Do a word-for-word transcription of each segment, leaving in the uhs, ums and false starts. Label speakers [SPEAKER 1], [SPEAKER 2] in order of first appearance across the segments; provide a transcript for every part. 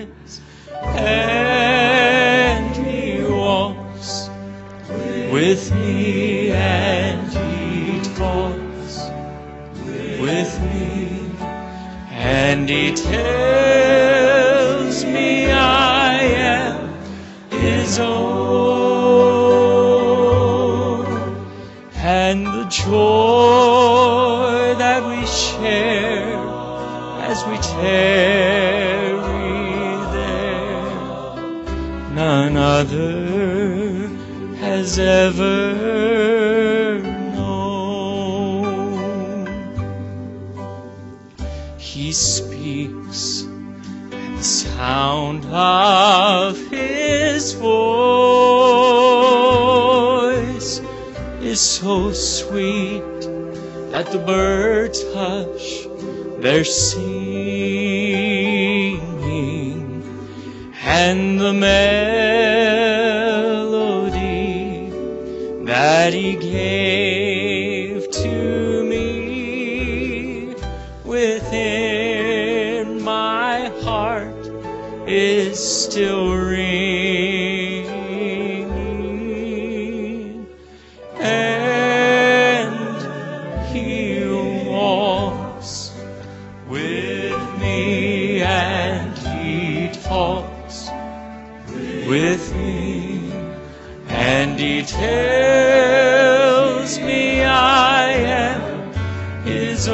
[SPEAKER 1] is, and He walks with me, and He talks with me, and He tells me I am His own, and the joy that we share as we tarry there, none other has ever known. He speaks, and the sound of His voice is so sweet that the birds hush their singing, and the melody that He gave to me within my heart is still ringing, and He walks with me, and He talks with me, and He tells me I am His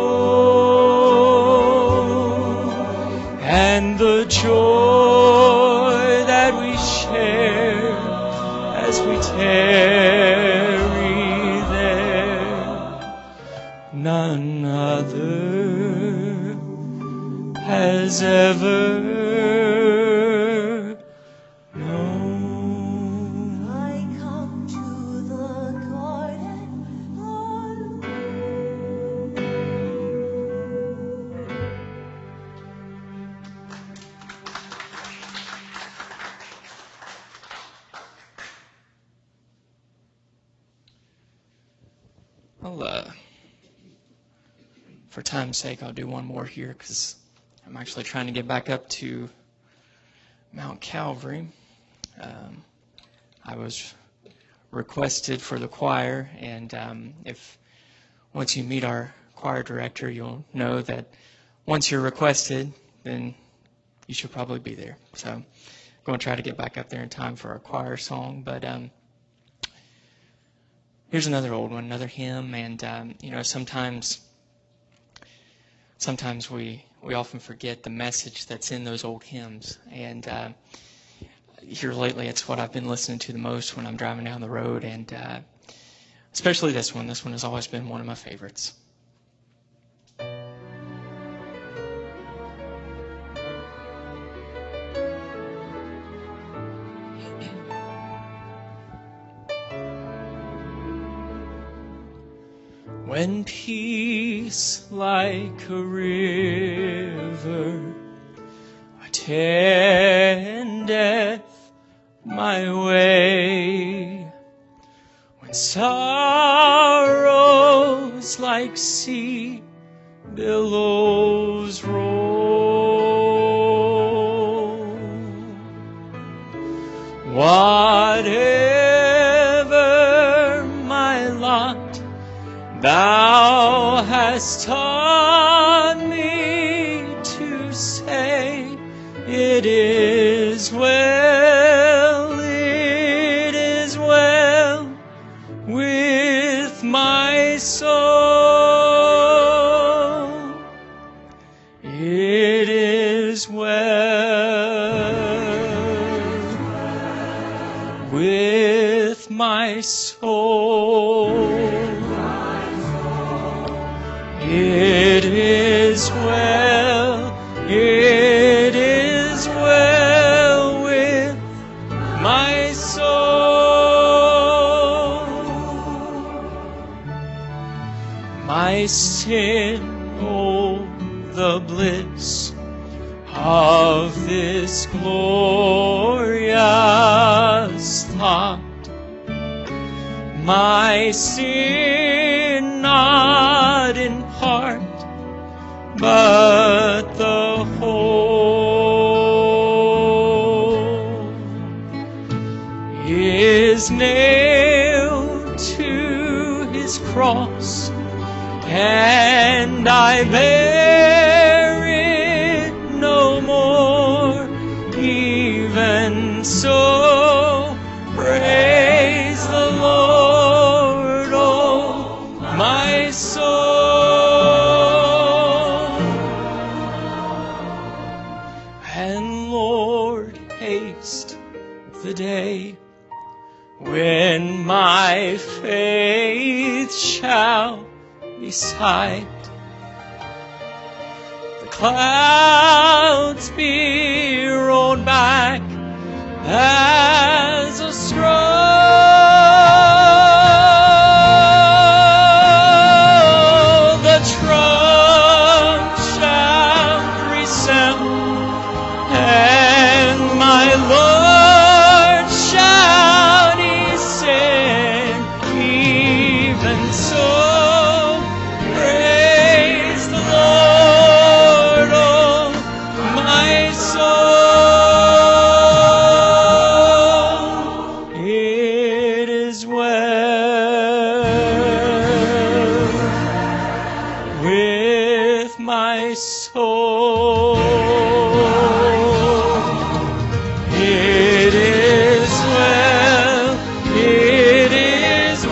[SPEAKER 1] own, and the joy that we share as we tarry there, none other has ever known.
[SPEAKER 2] I come to the garden
[SPEAKER 1] I'll, uh, for time's sake, I'll do one more here because I'm actually trying to get back up to Mount Calvary. Um, I was requested for the choir, and um, if once you meet our choir director, you'll know that once you're requested, then you should probably be there. So I'm going to try to get back up there in time for our choir song, but um, here's another old one, another hymn, and um, you know, sometimes, sometimes we we often forget the message that's in those old hymns. And uh, here lately, it's what I've been listening to the most when I'm driving down the road, and uh, especially this one. This one has always been one of my favorites. When peace like a river attendeth my way, when sorrows like sea billows roll, whatever my lot, Thou hast taught me to say, it is well, it is well with my soul. It is well with my soul. It is well, it is well with my soul. My sin, oh, the bliss of this glorious thought. My sin not in part, but the whole. was nailed to his cross, and I bear it no more. Even so, praise the Lord, oh my soul. And Lord, haste the day when my faith shall be sight, the clouds be rolled back as a scroll, the trump shall resound, and my Lord shall descend. Even so, praise the Lord, oh my soul. It is well with my soul. It is well, it is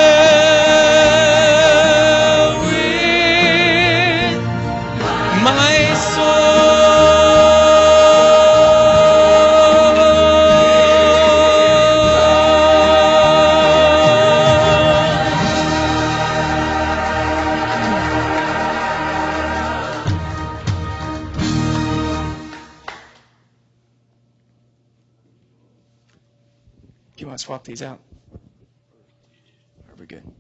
[SPEAKER 1] well with my Do you want to swap these out? Are we good?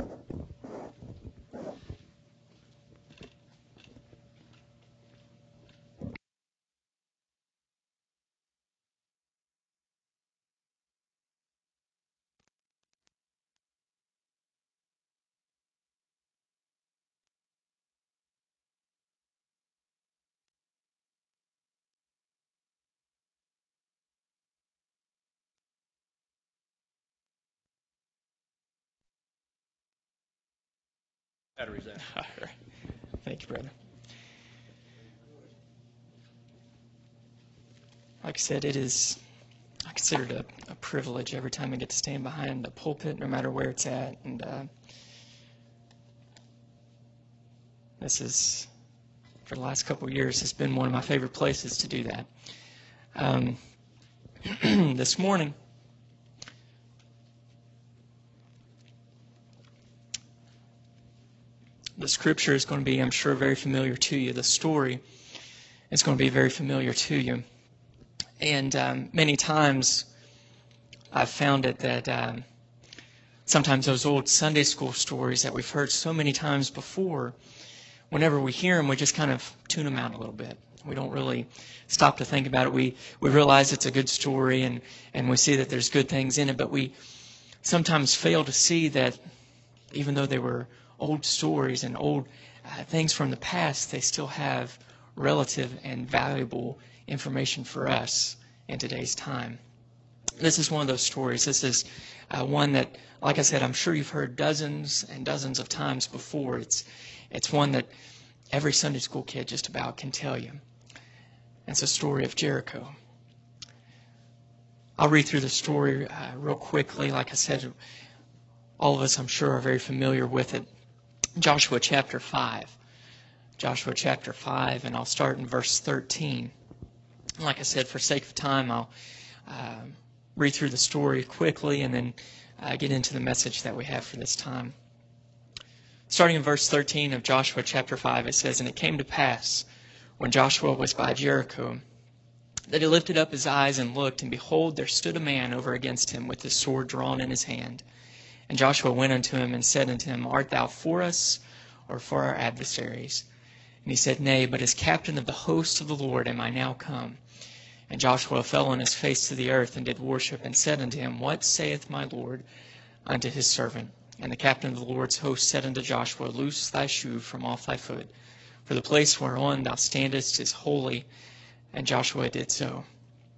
[SPEAKER 3] Batteries out.
[SPEAKER 1] All right. Thank you, brother. Like I said, it is, I consider it a, a privilege every time I get to stand behind the pulpit, no matter where it's at. And uh, this is, for the last couple of years, has been one of my favorite places to do that. Um, this morning, the scripture is going to be, I'm sure, very familiar to you. The story is going to be very familiar to you. And um, many times I've found it that um, sometimes those old Sunday school stories that we've heard so many times before, whenever we hear them, we just kind of tune them out a little bit. We don't really stop to think about it. We we realize it's a good story, and, and we see that there's good things in it, but we sometimes fail to see that even though they were old stories and old uh, things from the past, they still have relative and valuable information for us in today's time. This is one of those stories. This is uh, one that, like I said, I'm sure you've heard dozens and dozens of times before. It's it's one that every Sunday school kid just about can tell you. It's a story of Jericho. I'll read through the story uh, real quickly. Like I said, all of us, I'm sure, are very familiar with it. Joshua chapter five. Joshua chapter five, and I'll start in verse thirteen. Like I said, for sake of time, I'll uh, read through the story quickly and then uh, get into the message that we have for this time. Starting in verse thirteen of Joshua chapter five, it says, "And it came to pass, when Joshua was by Jericho, that he lifted up his eyes and looked, and behold, there stood a man over against him with his sword drawn in his hand. And Joshua went unto him and said unto him, Art thou for us, or for our adversaries? And he said, Nay, but as captain of the host of the Lord am I now come. And Joshua fell on his face to the earth, and did worship, and said unto him, What saith my Lord unto his servant? And the captain of the Lord's host said unto Joshua, Loose thy shoe from off thy foot, for the place whereon thou standest is holy. And Joshua did so.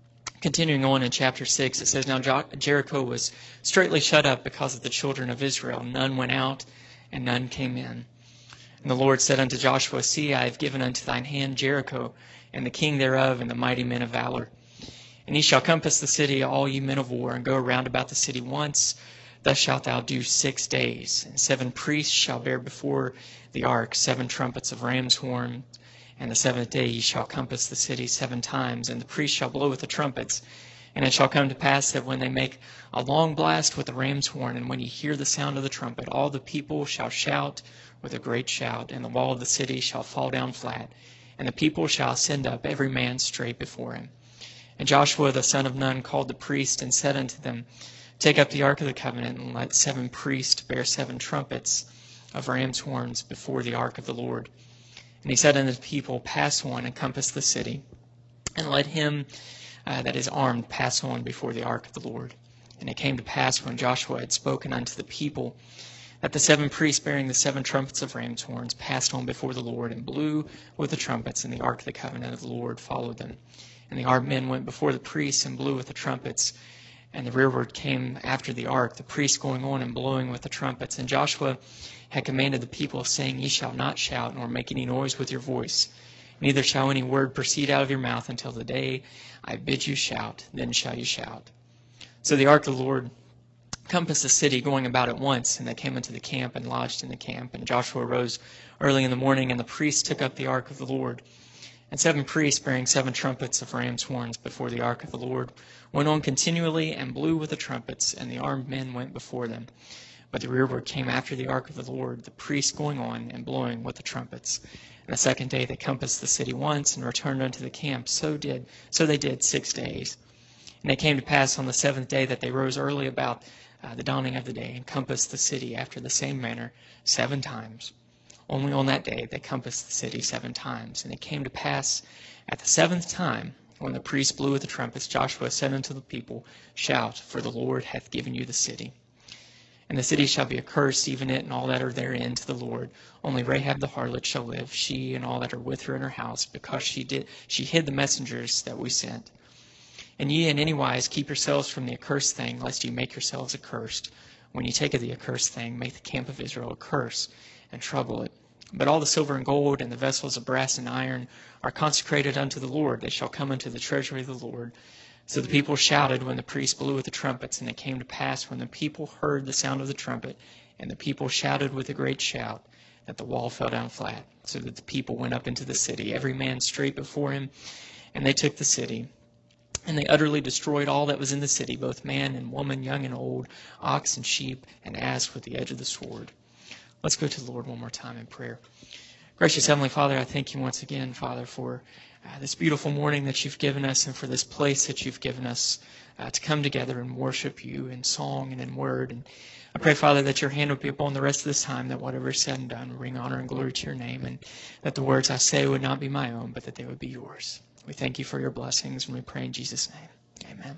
[SPEAKER 1] Continuing on in chapter six, it says, Now Jo- Jericho was straitly shut up because of the children of Israel. None went out, and none came in. And the Lord said unto Joshua, See, I have given unto thine hand Jericho, and the king thereof, and the mighty men of valor. And ye shall compass the city, all ye men of war, and go round about the city once. Thus shalt thou do six days. And seven priests shall bear before the ark seven trumpets of ram's horn. And the seventh day ye shall compass the city seven times, and the priests shall blow with the trumpets. And it shall come to pass that when they make a long blast with the ram's horn, and when ye hear the sound of the trumpet, all the people shall shout with a great shout, and the wall of the city shall fall down flat, and the people shall ascend up, every man straight before him. And Joshua the son of Nun called the priests, and said unto them, Take up the ark of the covenant, and let seven priests bear seven trumpets of ram's horns before the ark of the Lord. And he said unto the people, Pass on, and compass the city, and let him uh, that is armed pass on before the ark of the Lord. And it came to pass, when Joshua had spoken unto the people, that the seven priests bearing the seven trumpets of ram's horns passed on before the Lord, and blew with the trumpets, and the ark of the covenant of the Lord followed them. And the armed men went before the priests, and blew with the trumpets, and the rearward came after the ark, the priests going on and blowing with the trumpets. And Joshua had commanded the people, saying, Ye shall not shout, nor make any noise with your voice, neither shall any word proceed out of your mouth until the day I bid you shout, then shall you shout. So the ark of the Lord compassed the city, going about at once, and they came into the camp and lodged in the camp. And Joshua arose early in the morning, and the priests took up the ark of the Lord. And seven priests, bearing seven trumpets of ram's horns before the ark of the Lord, went on continually and blew with the trumpets, and the armed men went before them. But the rearward came after the ark of the Lord, the priests going on and blowing with the trumpets. And the second day they compassed the city once, and returned unto the camp. So did so they did six days. And it came to pass on the seventh day that they rose early about uh, the dawning of the day, and compassed the city after the same manner seven times. Only on that day they compassed the city seven times. And it came to pass at the seventh time, when the priests blew with the trumpets, Joshua said unto the people, Shout, for the Lord hath given you the city. And the city shall be accursed, even it and all that are therein, to the Lord. Only Rahab the harlot shall live, she and all that are with her in her house, because she did she hid the messengers that we sent. And ye in any wise keep yourselves from the accursed thing, lest ye make yourselves accursed. When ye take of the accursed thing, make the camp of Israel a curse, and trouble it. But all the silver and gold, and the vessels of brass and iron, are consecrated unto the Lord. They shall come into the treasury of the Lord. So the people shouted when the priests blew with the trumpets. And it came to pass, when the people heard the sound of the trumpet, and the people shouted with a great shout, that the wall fell down flat, so that the people went up into the city, every man straight before him. And they took the city. And they utterly destroyed all that was in the city, both man and woman, young and old, ox and sheep, and ass with the edge of the sword. Let's go to the Lord one more time in prayer. Gracious Heavenly Father, I thank you once again, Father, for uh, this beautiful morning that you've given us, and for this place that you've given us uh, to come together and worship you in song and in word. And I pray, Father, that your hand will be upon the rest of this time, that whatever is said and done will bring honor and glory to your name, and that the words I say would not be my own, but that they would be yours. We thank you for your blessings, and we pray in Jesus' name. Amen.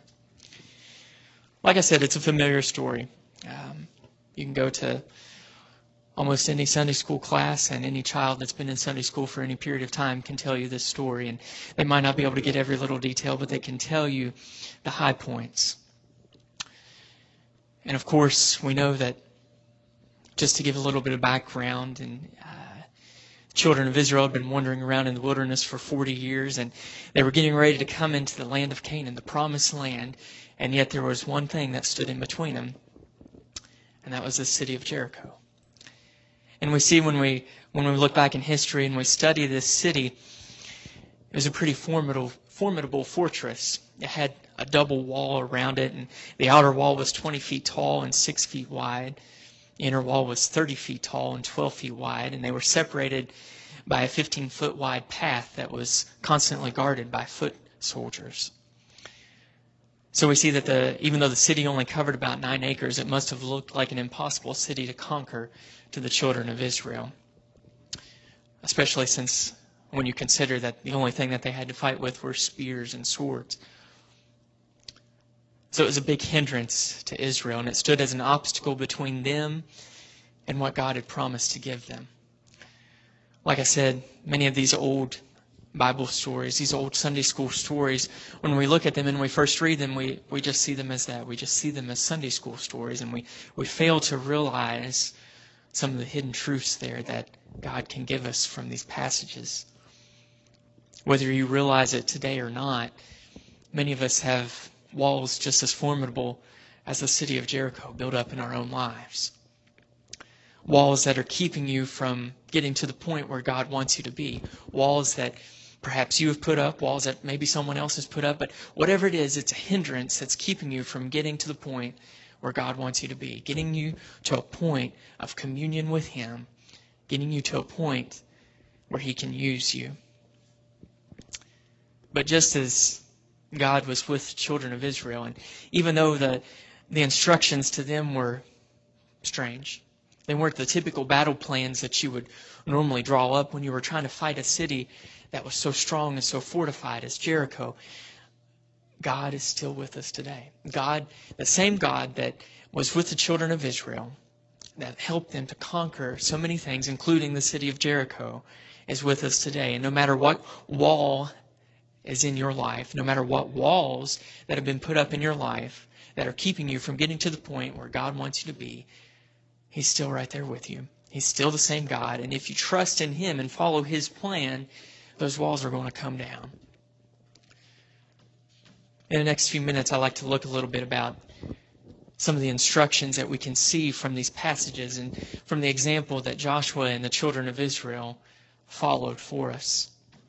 [SPEAKER 1] Like I said, it's a familiar story. Um, you can go to almost any Sunday school class, and any child that's been in Sunday school for any period of time can tell you this story. And they might not be able to get every little detail, but they can tell you the high points. And of course, we know that, just to give a little bit of background, and uh, the children of Israel had been wandering around in the wilderness for forty years, and they were getting ready to come into the land of Canaan, the promised land, and yet there was one thing that stood in between them, and that was the city of Jericho. And we see when we when we look back in history and we study this city, it was a pretty formidable formidable fortress. It had a double wall around it, and the outer wall was twenty feet tall and six feet wide. The inner wall was thirty feet tall and twelve feet wide, and they were separated by a fifteen-foot wide path that was constantly guarded by foot soldiers. So we see that the even though the city only covered about nine acres, it must have looked like an impossible city to conquer to the children of Israel, especially since when you consider that the only thing that they had to fight with were spears and swords. So it was a big hindrance to Israel, and it stood as an obstacle between them and what God had promised to give them. Like I said, many of these old Bible stories, these old Sunday school stories, when we look at them and we first read them, we, we just see them as that. We just see them as Sunday school stories, and we, we fail to realize some of the hidden truths there that God can give us from these passages. Whether you realize it today or not, many of us have walls just as formidable as the city of Jericho built up in our own lives. Walls that are keeping you from getting to the point where God wants you to be. Walls that perhaps you have put up, walls that maybe someone else has put up, but whatever it is, it's a hindrance that's keeping you from getting to the point where God wants you to be, getting you to a point of communion with Him, getting you to a point where He can use you. But just as God was with the children of Israel, and even though the, the instructions to them were strange, they weren't the typical battle plans that you would normally draw up when you were trying to fight a city that was so strong and so fortified as Jericho. God is still with us today. God, the same God that was with the children of Israel, that helped them to conquer so many things, including the city of Jericho, is with us today. And no matter what wall is in your life, no matter what walls that have been put up in your life that are keeping you from getting to the point where God wants you to be, He's still right there with you. He's still the same God. And if you trust in Him and follow His plan, those walls are going to come down. In the next few minutes, I'd like to look a little bit about some of the instructions that we can see from these passages and from the example that Joshua and the children of Israel followed for us.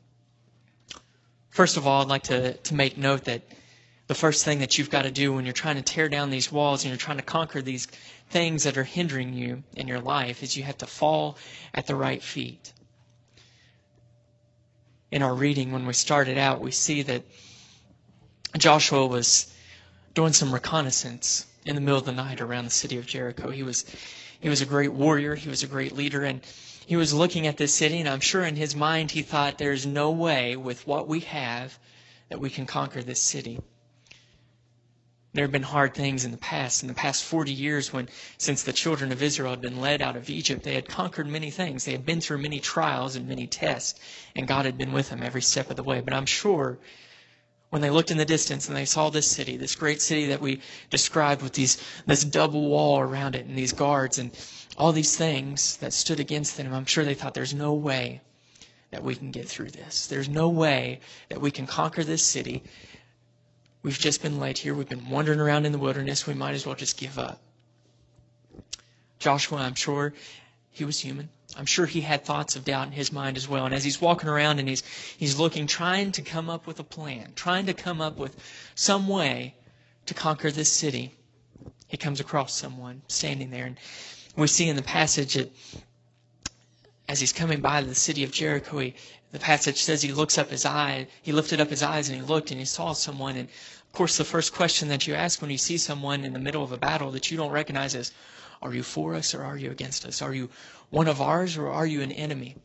[SPEAKER 1] First of all, I'd like to, to make note that the first thing that you've got to do when you're trying to tear down these walls and you're trying to conquer these things that are hindering you in your life is you have to fall at the right feet. In our reading, when we started out, we see that Joshua was doing some reconnaissance in the middle of the night around the city of Jericho. He was, he was a great warrior. He was a great leader. And he was looking at this city, and I'm sure in his mind he thought, there's no way with what we have that we can conquer this city. There have been hard things in the past. In the past forty years, when since the children of Israel had been led out of Egypt, they had conquered many things. They had been through many trials and many tests, and God had been with them every step of the way. But I'm sure when they looked in the distance and they saw this city, this great city that we described with these this double wall around it and these guards and all these things that stood against them, I'm sure they thought, there's no way that we can get through this. There's no way that we can conquer this city. We've just been laid here. We've been wandering around in the wilderness. We might as well just give up. Joshua, I'm sure he was human. I'm sure he had thoughts of doubt in his mind as well. And as he's walking around and he's he's looking, trying to come up with a plan, trying to come up with some way to conquer this city, he comes across someone standing there. And we see in the passage that as he's coming by the city of Jericho, he, the passage says he looks up his eye, he lifted up his eyes and he looked and he saw someone. And of course, the first question that you ask when you see someone in the middle of a battle that you don't recognize is, are you for us or are you against us? Are you one of ours or are you an enemy?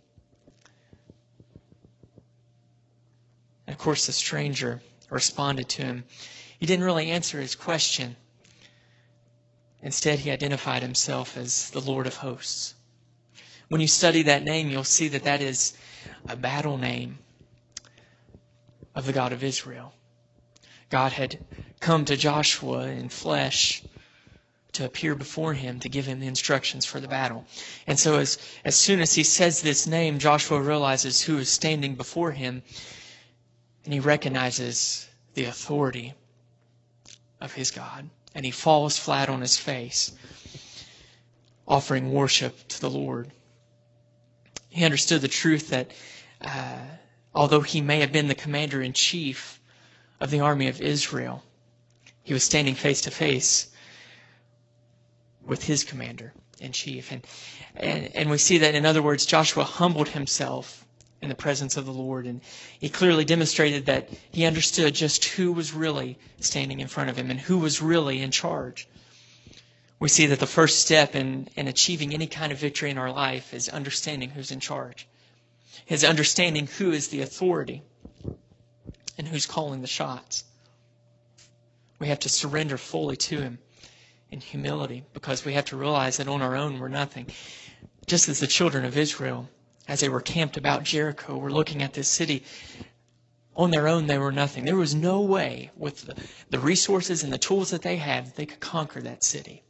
[SPEAKER 1] And of course, the stranger responded to him. He didn't really answer his question. Instead, he identified himself as the Lord of Hosts. When you study that name, you'll see that that is a battle name of the God of Israel. God had come to Joshua in flesh to appear before him to give him the instructions for the battle. And so as, as soon as he says this name, Joshua realizes who is standing before him, and he recognizes the authority of his God. And he falls flat on his face, offering worship to the Lord. He understood the truth that uh, although he may have been the commander-in-chief of the army of Israel, he was standing face to face with his commander-in-chief. And, and, and we see that, in other words, Joshua humbled himself in the presence of the Lord. And he clearly demonstrated that he understood just who was really standing in front of him and who was really in charge. We see that the first step in, in achieving any kind of victory in our life is understanding who's in charge. Is understanding who is the authority and who's calling the shots. We have to surrender fully to him in humility, because we have to realize that on our own we're nothing. Just as the children of Israel as they were camped about Jericho, were looking at this city. On their own, they were nothing. There was no way, with the, the resources and the tools that they had, that they could conquer that city.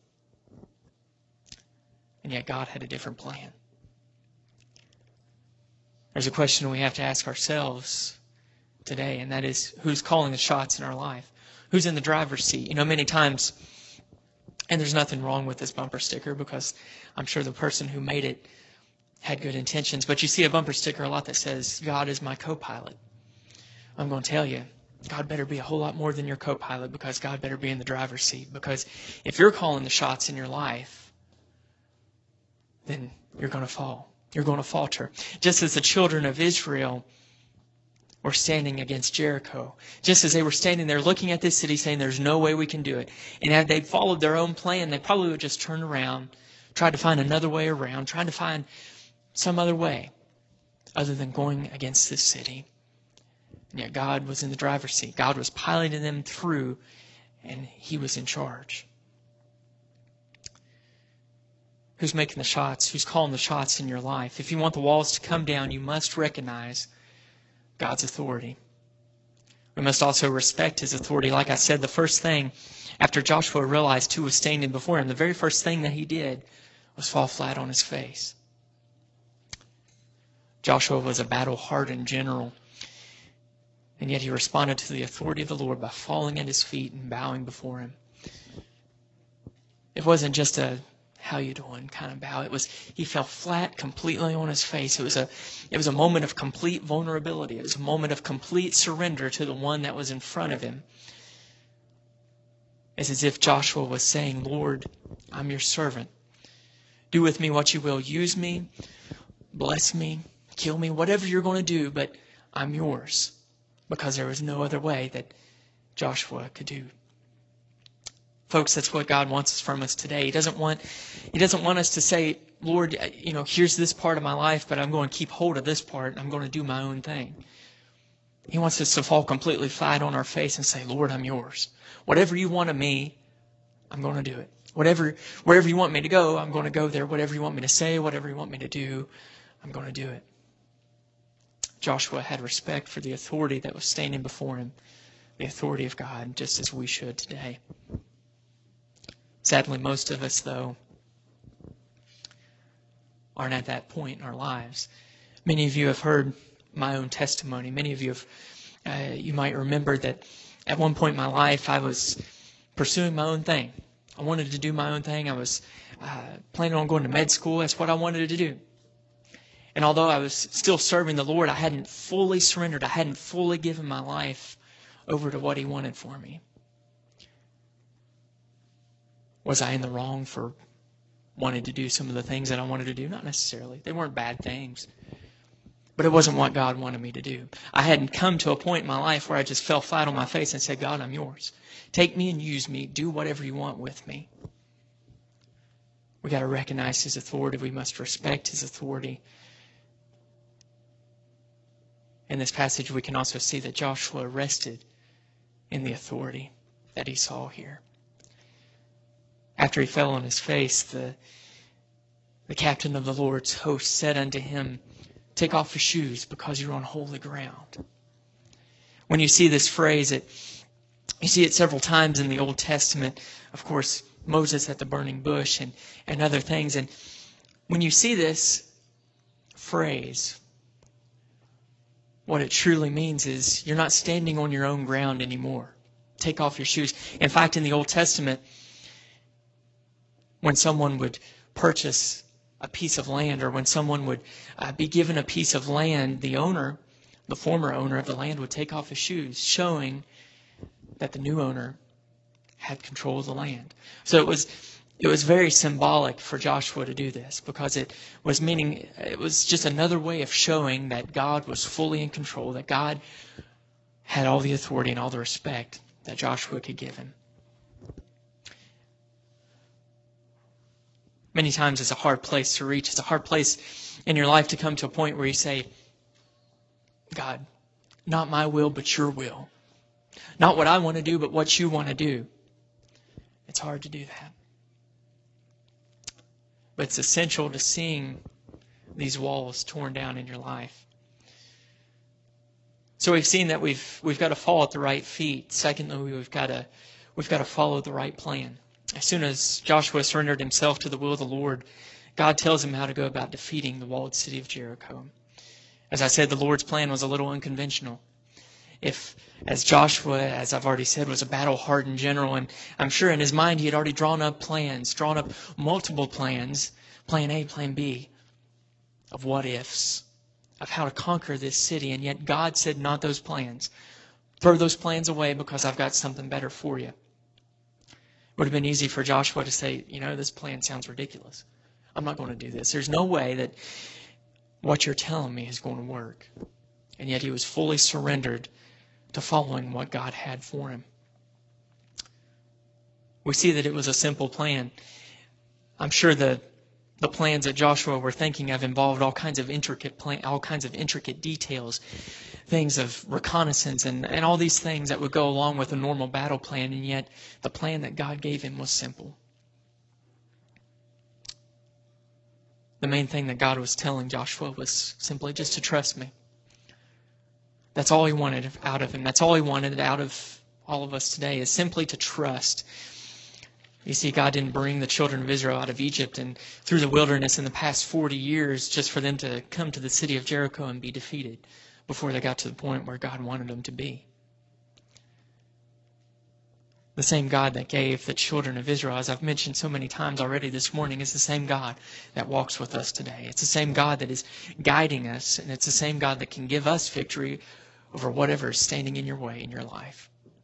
[SPEAKER 1] And yet God had a different plan. There's a question we have to ask ourselves today, and that is, who's calling the shots in our life? Who's in the driver's seat? You know, many times, and there's nothing wrong with this bumper sticker, because I'm sure the person who made it had good intentions, but you see a bumper sticker a lot that says, God is my co-pilot. I'm going to tell you, God better be a whole lot more than your co-pilot, because God better be in the driver's seat. Because if you're calling the shots in your life, then you're going to fall. You're going to falter. Just as the children of Israel were standing against Jericho, just as they were standing there looking at this city saying, there's no way we can do it. And had they followed their own plan, they probably would just turn around, tried to find another way around, trying to find some other way other than going against this city. And yet God was in the driver's seat. God was piloting them through, and He was in charge. Who's making the shots? Who's calling the shots in your life? If you want the walls to come down, you must recognize God's authority. We must also respect His authority. Like I said, the first thing after Joshua realized who was standing before him, the very first thing that he did was fall flat on his face. Joshua was a battle-hardened general. And yet he responded to the authority of the Lord by falling at His feet and bowing before Him. It wasn't just a "how you doing" kind of bow. It was he fell flat completely on his face. It was a it was a moment of complete vulnerability. It was a moment of complete surrender to the one that was in front of him. It's as if Joshua was saying, Lord, I'm your servant. Do with me what you will. Use me, bless me, kill me, whatever you're going to do, but I'm yours. Because there was no other way that Joshua could do. Folks, that's what God wants from us today. He doesn't want, He doesn't want us to say, Lord, you know, here's this part of my life, but I'm going to keep hold of this part. I'm going to do my own thing. He wants us to fall completely flat on our face and say, Lord, I'm yours. Whatever you want of me, I'm going to do it. Whatever, wherever you want me to go, I'm going to go there. Whatever you want me to say, whatever you want me to do, I'm going to do it. Joshua had respect for the authority that was standing before him, the authority of God, just as we should today. Sadly, most of us, though, aren't at that point in our lives. Many of you have heard my own testimony. Many of you have, uh, you might remember that at one point in my life, I was pursuing my own thing. I wanted to do my own thing. I was uh, planning on going to med school. That's what I wanted to do. And although I was still serving the Lord, I hadn't fully surrendered. I hadn't fully given my life over to what He wanted for me. Was I in the wrong for wanting to do some of the things that I wanted to do? Not necessarily. They weren't bad things. But it wasn't what God wanted me to do. I hadn't come to a point in my life where I just fell flat on my face and said, God, I'm yours. Take me and use me. Do whatever you want with me. We got to recognize His authority. We must respect His authority. In this passage, we can also see that Joshua rested in the authority that he saw here. After he fell on his face, the, the captain of the Lord's host said unto him, take off your shoes, because you're on holy ground. When you see this phrase, it, you see it several times in the Old Testament. Of course, Moses at the burning bush and, and other things. And when you see this phrase, what it truly means is you're not standing on your own ground anymore. Take off your shoes. In fact, in the Old Testament, when someone would purchase a piece of land, or when someone would uh, be given a piece of land, the owner, the former owner of the land, would take off his shoes, showing that the new owner had control of the land. So it was it was very symbolic for Joshua to do this, because it was meaning it was just another way of showing that God was fully in control, that God had all the authority and all the respect that Joshua could give him. Many times it's a hard place to reach. It's a hard place in your life to come to a point where you say, God, not my will, but your will. Not what I want to do, but what you want to do. It's hard to do that. But it's essential to seeing these walls torn down in your life. So we've seen that we've we've got to fall at the right feet. Secondly, we've got to we've got to follow the right plan. As soon as Joshua surrendered himself to the will of the Lord, God tells him how to go about defeating the walled city of Jericho. As I said, the Lord's plan was a little unconventional. If, as Joshua, as I've already said, was a battle-hardened general, and I'm sure in his mind he had already drawn up plans, drawn up multiple plans, plan A, plan B, of what-ifs, of how to conquer this city, and yet God said, not those plans. Throw those plans away because I've got something better for you. It would have been easy for Joshua to say, you know, this plan sounds ridiculous. I'm not going to do this. There's no way that what you're telling me is going to work. And yet he was fully surrendered to following what God had for him. We see that it was a simple plan. I'm sure the the plans that Joshua were thinking of involved all kinds of intricate plan, all kinds of intricate details, things of reconnaissance and, and all these things that would go along with a normal battle plan, and yet the plan that God gave him was simple. The main thing that God was telling Joshua was simply just to trust me. That's all he wanted out of him. That's all he wanted out of all of us today, is simply to trust. You see, God didn't bring the children of Israel out of Egypt and through the wilderness in the past forty years just for them to come to the city of Jericho and be defeated before they got to the point where God wanted them to be. The same God that gave the children of Israel, as I've mentioned so many times already this morning, is the same God that walks with us today. It's the same God that is guiding us, and it's the same God that can give us victory over whatever is standing in your way in your life.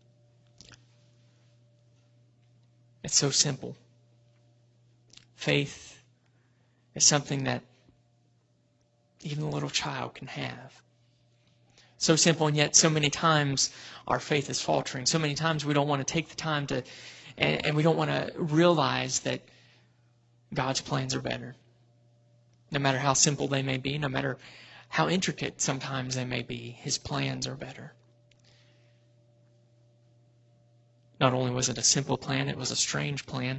[SPEAKER 1] It's so simple. Faith is something that even a little child can have. So simple, and yet so many times our faith is faltering. So many times we don't want to take the time to, and, and we don't want to realize that God's plans are better. No matter how simple they may be, no matter how intricate sometimes they may be, His plans are better. Not only was it a simple plan, it was a strange plan.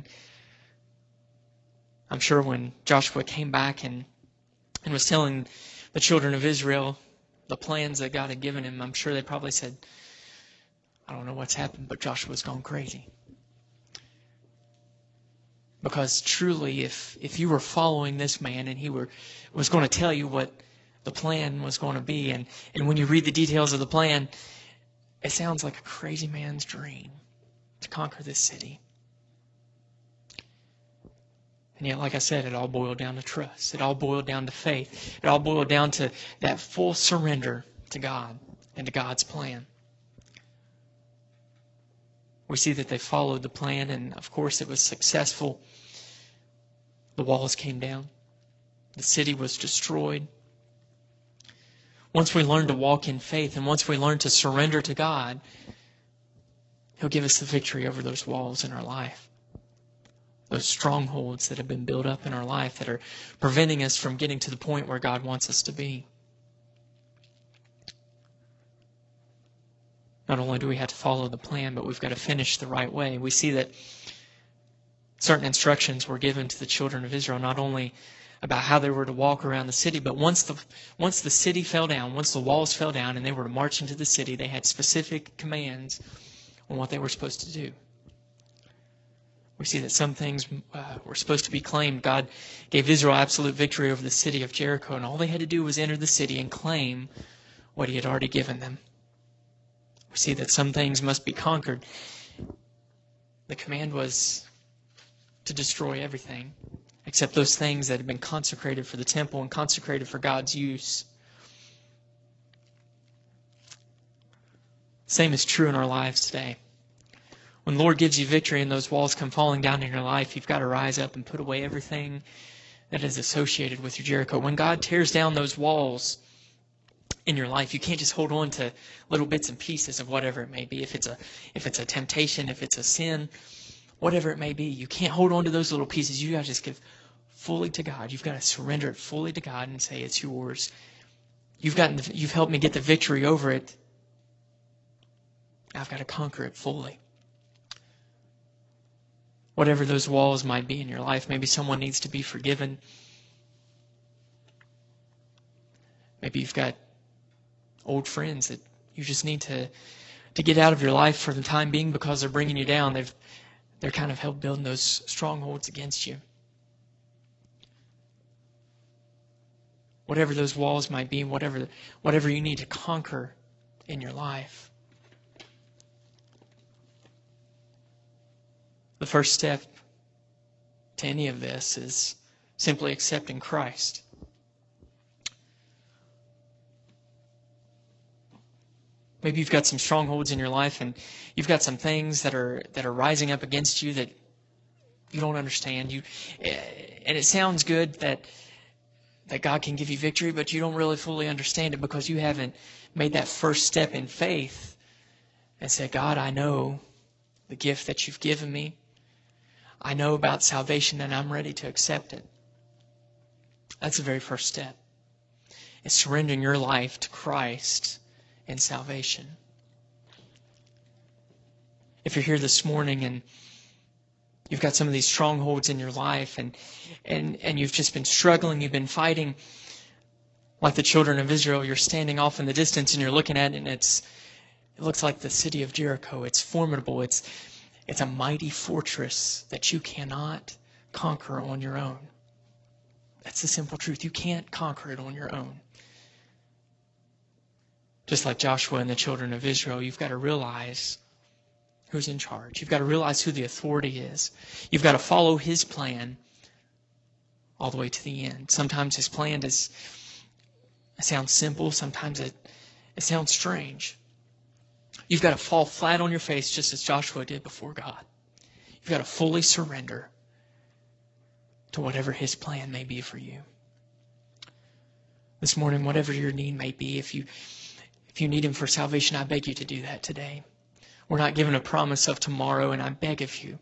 [SPEAKER 1] I'm sure when Joshua came back and, and was telling the children of Israel the plans that God had given him, I'm sure they probably said, I don't know what's happened, but Joshua's gone crazy. Because truly, if, if you were following this man and he were was going to tell you what the plan was going to be, and, and when you read the details of the plan, it sounds like a crazy man's dream to conquer this city. And yet, like I said, it all boiled down to trust. It all boiled down to faith. It all boiled down to that full surrender to God and to God's plan. We see that they followed the plan, and of course it was successful. The walls came down. The city was destroyed. Once we learn to walk in faith, and once we learn to surrender to God, He'll give us the victory over those walls in our life. Those strongholds that have been built up in our life that are preventing us from getting to the point where God wants us to be. Not only do we have to follow the plan, but we've got to finish the right way. We see that certain instructions were given to the children of Israel, not only about how they were to walk around the city, but once the once the city fell down, once the walls fell down and they were to march into the city, they had specific commands on what they were supposed to do. We see that some things uh, were supposed to be claimed. God gave Israel absolute victory over the city of Jericho, and all they had to do was enter the city and claim what He had already given them. We see that some things must be conquered. The command was to destroy everything, except those things that had been consecrated for the temple and consecrated for God's use. Same is true in our lives today. When the Lord gives you victory and those walls come falling down in your life, you've got to rise up and put away everything that is associated with your Jericho. When God tears down those walls in your life, you can't just hold on to little bits and pieces of whatever it may be. If it's a if it's a temptation, if it's a sin, whatever it may be, you can't hold on to those little pieces. You got to just give fully to God. You've got to surrender it fully to God and say it's yours. You've gotten the, you've helped me get the victory over it. I've got to conquer it fully. Whatever those walls might be in your life, maybe someone needs to be forgiven. Maybe you've got old friends that you just need to, to get out of your life for the time being because they're bringing you down. They've, they're kind of helped building those strongholds against you. Whatever those walls might be, whatever, whatever you need to conquer in your life. The first step to any of this is simply accepting Christ. Maybe you've got some strongholds in your life and you've got some things that are that are rising up against you that you don't understand. You and it sounds good that that God can give you victory, but you don't really fully understand it because you haven't made that first step in faith and said, God, I know the gift that you've given me. I know about salvation and I'm ready to accept it. That's the very first step. It's surrendering your life to Christ in salvation. If you're here this morning and you've got some of these strongholds in your life and, and, and you've just been struggling, you've been fighting like the children of Israel, you're standing off in the distance and you're looking at it and it's, it looks like the city of Jericho. It's formidable. It's, it's a mighty fortress that you cannot conquer on your own. That's the simple truth. You can't conquer it on your own. Just like Joshua and the children of Israel, you've got to realize who's in charge. You've got to realize who the authority is. You've got to follow his plan all the way to the end. Sometimes his plan is it sounds simple. Sometimes it, it sounds strange. You've got to fall flat on your face just as Joshua did before God. You've got to fully surrender to whatever his plan may be for you. This morning, whatever your need may be, if you if you need him for salvation, I beg you to do that today. We're not given a promise of tomorrow, and I beg of you,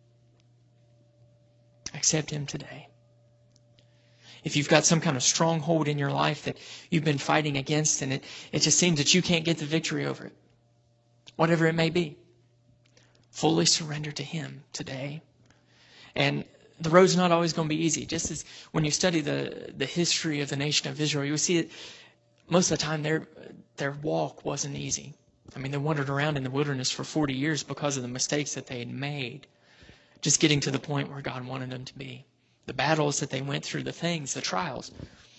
[SPEAKER 1] accept him today. If you've got some kind of stronghold in your life that you've been fighting against and it, it just seems that you can't get the victory over it, whatever it may be, fully surrender to him today. And the road's not always going to be easy. Just as when you study the, the history of the nation of Israel, you'll see that most of the time their, their walk wasn't easy. I mean, they wandered around in the wilderness for forty years because of the mistakes that they had made, just getting to the point where God wanted them to be. The battles that they went through, the things, the trials.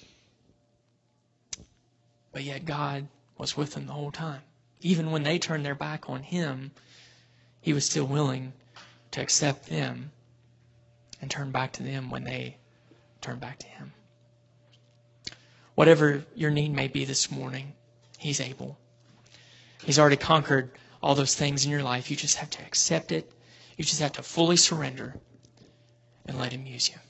[SPEAKER 1] But yet God was with them the whole time. Even when they turned their back on him, he was still willing to accept them and turn back to them when they turned back to him. Whatever your need may be this morning, he's able. He's already conquered all those things in your life. You just have to accept it. You just have to fully surrender and let him use you.